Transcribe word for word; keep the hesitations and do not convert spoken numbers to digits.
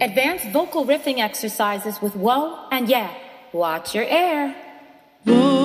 Advanced vocal riffing exercises with Whoa and Yeah. Watch your air. Whoa.